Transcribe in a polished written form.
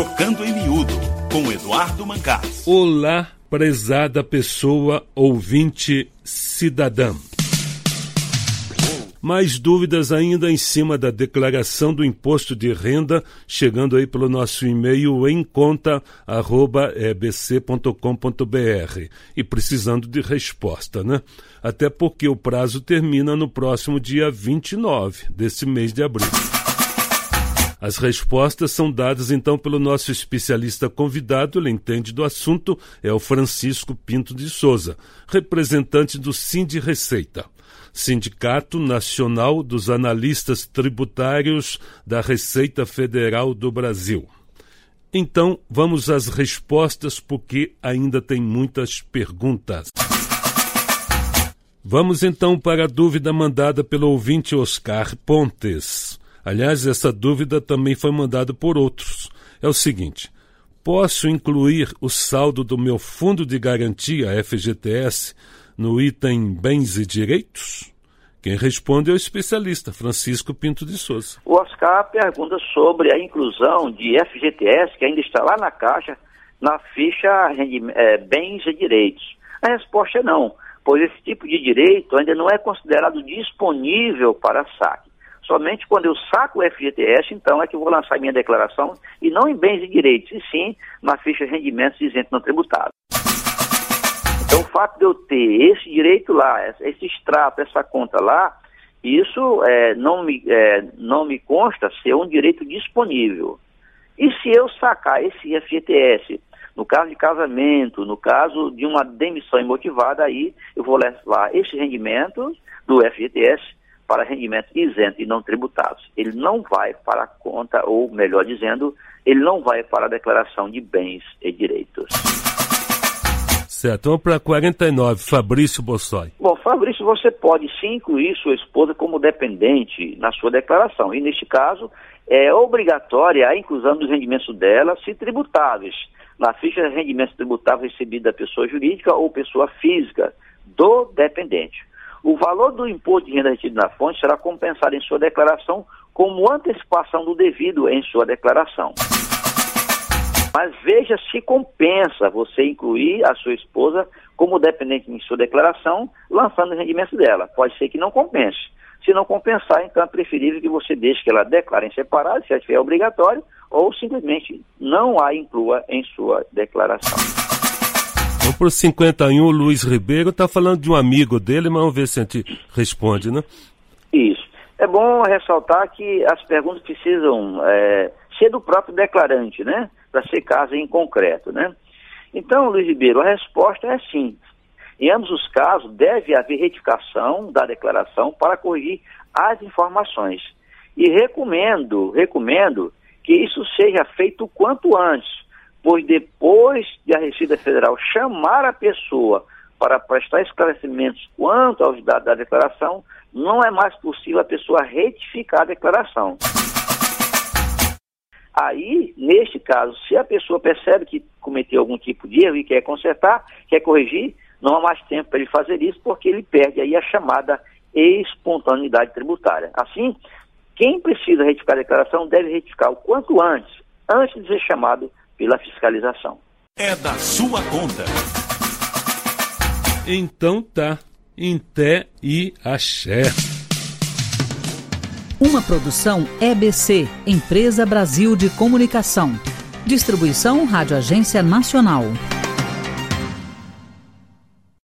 Trocando em Miúdo, com Eduardo Mancas. Olá, prezada pessoa, ouvinte, cidadã. Mais dúvidas ainda em cima da declaração do imposto de renda, chegando aí pelo nosso e-mail emconta@ebc.com.br e precisando de resposta, né? Até porque o prazo termina no próximo dia 29 desse mês de abril. As respostas são dadas então pelo nosso especialista convidado, ele entende do assunto, é o Francisco Pinto de Souza, representante do Sindireceita, Sindicato Nacional dos Analistas Tributários da Receita Federal do Brasil. Então, vamos às respostas, porque ainda tem muitas perguntas. Vamos então para a dúvida mandada pelo ouvinte Oscar Pontes. Aliás, essa dúvida também foi mandada por outros. É o seguinte: posso incluir o saldo do meu fundo de garantia, FGTS, no item Bens e Direitos? Quem responde é o especialista Francisco Pinto de Souza. O Oscar pergunta sobre a inclusão de FGTS, que ainda está lá na Caixa, na ficha Bens e Direitos. A resposta é não, pois esse tipo de direito ainda não é considerado disponível para saque. Somente quando eu saco o FGTS, então, é que eu vou lançar minha declaração, e não em bens e direitos, e sim na ficha rendimentos isentos não tributáveis. Então, o fato de eu ter esse direito lá, esse extrato, essa conta lá, isso não me consta ser um direito disponível. E se eu sacar esse FGTS, no caso de casamento, no caso de uma demissão imotivada, aí eu vou levar esses rendimentos do FGTS para rendimentos isentos e não tributados. Ele não vai para a conta, ou melhor dizendo, ele não vai para a declaração de bens e direitos. Certo, vamos para 49, Fabrício Bossoi. Bom, Fabrício, você pode sim incluir sua esposa como dependente na sua declaração, e neste caso é obrigatória a inclusão dos rendimentos dela, se tributáveis, na ficha de rendimentos tributáveis recebidos da pessoa jurídica ou pessoa física do dependente. O valor do imposto de renda retido na fonte será compensado em sua declaração como antecipação do devido em sua declaração. Mas veja se compensa você incluir a sua esposa como dependente em sua declaração, lançando o rendimento dela. Pode ser que não compense. Se não compensar, então é preferível que você deixe que ela declare em separado, se estiver obrigatório, ou simplesmente não a inclua em sua declaração. Vamos para o 51, o Luiz Ribeiro está falando de um amigo dele, mas vamos ver se a gente responde, né? Isso. É bom ressaltar que as perguntas precisam ser do próprio declarante, né? Para ser caso em concreto, né? Então, Luiz Ribeiro, a resposta é sim. Em ambos os casos, deve haver retificação da declaração para corrigir as informações. E recomendo que isso seja feito o quanto antes, pois depois de a Receita Federal chamar a pessoa para prestar esclarecimentos quanto aos dados da declaração, não é mais possível a pessoa retificar a declaração. Aí, neste caso, se a pessoa percebe que cometeu algum tipo de erro e quer consertar, quer corrigir, não há mais tempo para ele fazer isso, porque ele perde aí a chamada espontaneidade tributária. Assim, quem precisa retificar a declaração deve retificar o quanto antes de ser chamado pela fiscalização. É da sua conta. Então tá, em té e axé. Uma produção EBC, Empresa Brasil de Comunicação. Distribuição Rádio Agência Nacional.